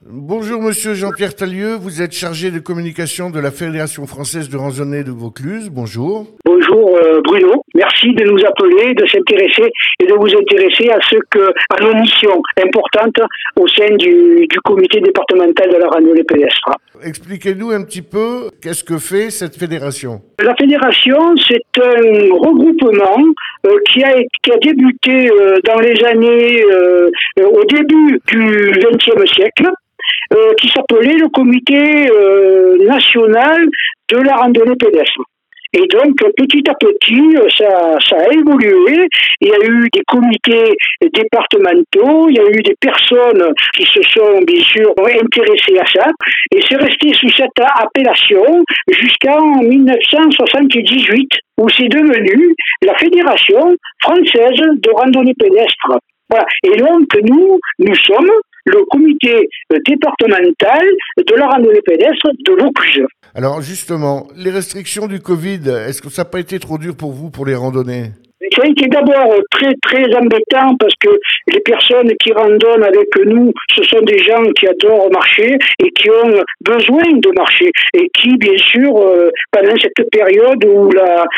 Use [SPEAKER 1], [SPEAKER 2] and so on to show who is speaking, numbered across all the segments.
[SPEAKER 1] Bonjour Monsieur Jean-Pierre Tallieu, vous êtes chargé de communication de la Fédération française de randonnée de Vaucluse. Bonjour.
[SPEAKER 2] Bonjour Bruno, merci de nous appeler, de s'intéresser et de vous intéresser à nos missions importantes au sein du comité départemental de la randonnée pédestre.
[SPEAKER 1] Expliquez-nous un petit peu qu'est-ce que fait cette fédération.
[SPEAKER 2] La fédération, c'est un regroupement qui a débuté dans les années au début du XXe siècle, qui s'appelait le comité national de la randonnée pédestre. Et donc, petit à petit, ça a évolué. Il y a eu des comités départementaux, il y a eu des personnes qui se sont, bien sûr, intéressées à ça. Et c'est resté sous cette appellation jusqu'en 1978, où c'est devenu la Fédération française de randonnée pédestre. Voilà. Et donc, nous sommes le comité départemental de la randonnée pédestre de Vaucluse.
[SPEAKER 1] Alors justement, les restrictions du Covid, est-ce que ça n'a pas été trop dur pour vous pour les randonnées ?
[SPEAKER 2] Ça a été d'abord très très embêtant parce que les personnes qui randonnent avec nous, ce sont des gens qui adorent marcher et qui ont besoin de marcher et qui, bien sûr, pendant cette période où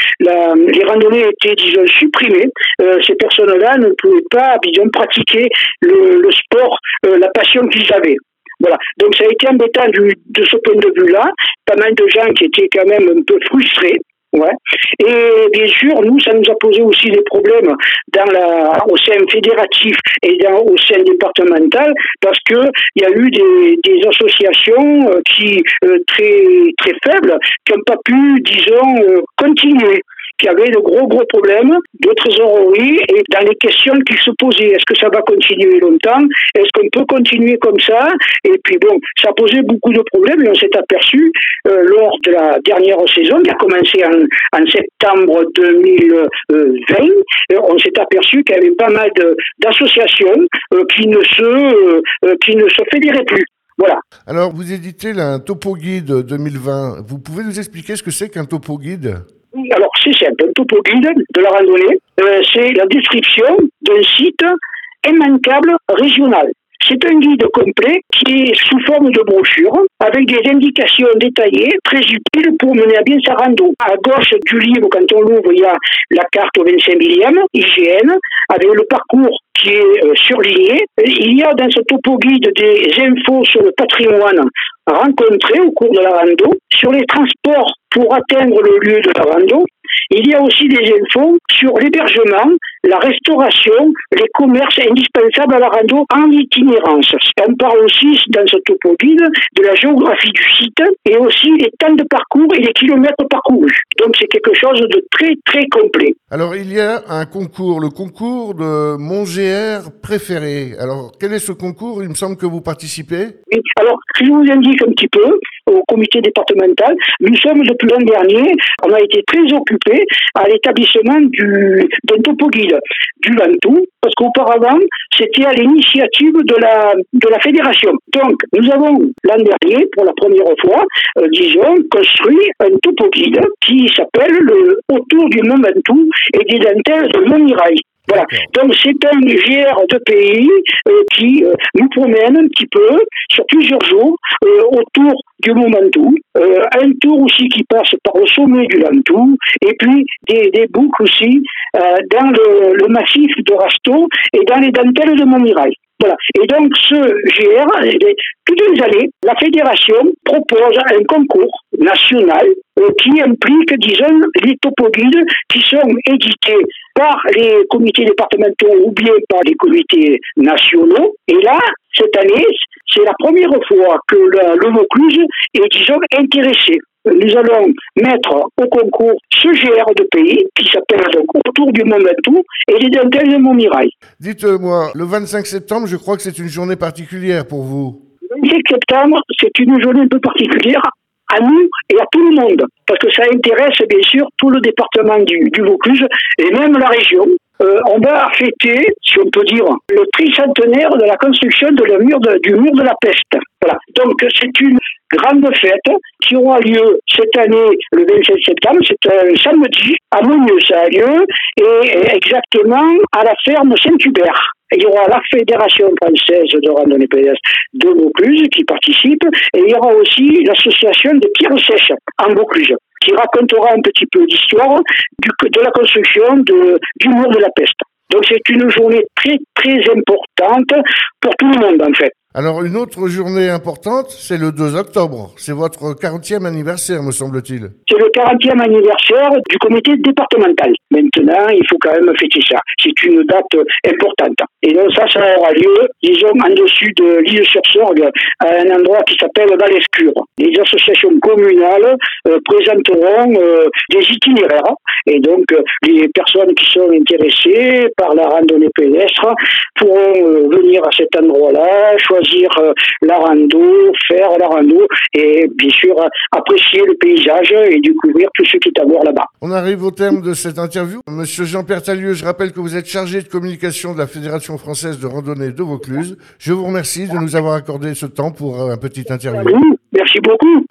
[SPEAKER 2] les randonnées étaient, disons, supprimées, ces personnes-là ne pouvaient pas, disons, pratiquer le sport, la passion qu'ils avaient. Voilà. Donc ça a été embêtant de ce point de vue-là. Pas mal de gens qui étaient quand même un peu frustrés. Ouais. Et bien sûr, nous, ça nous a posé aussi des problèmes au sein fédératif et au sein départemental, parce que il y a eu des associations qui très très faibles, qui n'ont pas pu, disons, continuer, qui avaient de gros problèmes de trésorerie et dans les questions qu'ils se posaient. Est-ce que ça va continuer longtemps? Est-ce qu'on peut continuer comme ça? Et puis bon, ça posait beaucoup de problèmes et on s'est aperçu lors de la dernière saison qui a commencé en septembre 2020, on s'est aperçu qu'il y avait pas mal d'associations qui ne se fédéraient plus. Voilà.
[SPEAKER 1] Alors, vous éditez là, un topo guide 2020. Vous pouvez nous expliquer ce que c'est qu'un topo guide ?
[SPEAKER 2] Alors, c'est simple. Un topo guide de la randonnée, c'est la description d'un site immanquable régional. C'est un guide complet qui est sous forme de brochure avec des indications détaillées très utiles pour mener à bien sa rando. À gauche du livre, quand on l'ouvre, il y a la carte au 25 millième, IGN, avec le parcours qui est surligné. Il y a dans ce topo guide des infos sur le patrimoine rencontré au cours de la rando, sur les transports pour atteindre le lieu de la rando. Il y a aussi des infos sur l'hébergement, la restauration, les commerces indispensables à la rando en itinérance. On parle aussi dans ce topo guide de la géographie du site et aussi les temps de parcours et les kilomètres parcourus. Donc c'est quelque chose de très très complet.
[SPEAKER 1] Alors il y a un concours, le concours de mon GR préféré. Alors quel est ce concours ? Il me semble que vous participez.
[SPEAKER 2] Oui. Alors si je vous indique un petit peu, au comité départemental, nous sommes depuis l'an dernier, on a été très occupés à l'établissement d'un topo guide du Ventoux, parce qu'auparavant, c'était à l'initiative de la fédération. Donc, nous avons l'an dernier, pour la première fois, disons, construit un topo guide qui s'appelle le Autour du Mont Ventoux et des dentelles de Montmirail. Voilà. Donc c'est un GR de pays qui nous promène un petit peu sur plusieurs jours autour du Mont Ventoux, un tour aussi qui passe par le sommet du Ventoux, et puis des boucles aussi dans le massif de Rasteau et dans les dentelles de Montmirail. Voilà. Et donc ce GR, toutes les années, la fédération propose un concours national qui implique, disons, les topoguides qui sont édités par les comités départementaux ou bien par les comités nationaux. Et là, cette année, c'est la première fois que le Vaucluse est, disons, intéressé. Nous allons mettre au concours ce GR de pays qui s'appelle donc Autour du Mont Ventoux et les dentelles de Montmirail.
[SPEAKER 1] Dites-moi, le 25 septembre, je crois que c'est une journée particulière pour vous.
[SPEAKER 2] Le 25 septembre, c'est une journée un peu particulière à nous et à tout le monde, parce que ça intéresse bien sûr tout le département du Vaucluse et même la région. On va fêter, si on peut dire, le tricentenaire de la construction du mur de la Peste. Voilà. Donc c'est une grande fête qui aura lieu cette année le 27 septembre. C'est un samedi à Meunieux, ça a lieu, et exactement à la ferme Saint-Hubert. Il y aura la Fédération française de randonnée pédestre de Vaucluse qui participe, et il y aura aussi l'association de Pierre Sèche en Vaucluse, qui racontera un petit peu l'histoire de la construction du mur de la peste. Donc c'est une journée très très importante pour tout le monde en fait.
[SPEAKER 1] Alors une autre journée importante, c'est le 2 octobre. C'est votre 40e anniversaire, me semble-t-il.
[SPEAKER 2] C'est le 40e anniversaire du comité départemental. Maintenant, il faut quand même fêter ça. C'est une date importante. Et donc ça aura lieu, disons, en dessus de l'Île-sur-Sorgue, à un endroit qui s'appelle Valescure. Les associations communales présenteront des itinéraires. Et donc, les personnes qui sont intéressées par la randonnée pédestre pourront venir à cet endroit-là, choisir la rando, faire la rando et bien sûr apprécier le paysage et découvrir tout ce qui est à voir là-bas.
[SPEAKER 1] On arrive au terme de cette interview. Monsieur Jean-Pierre Talieu, je rappelle que vous êtes chargé de communication de la Fédération française de randonnée de Vaucluse. Je vous remercie de nous avoir accordé ce temps pour un petit interview.
[SPEAKER 2] Merci beaucoup.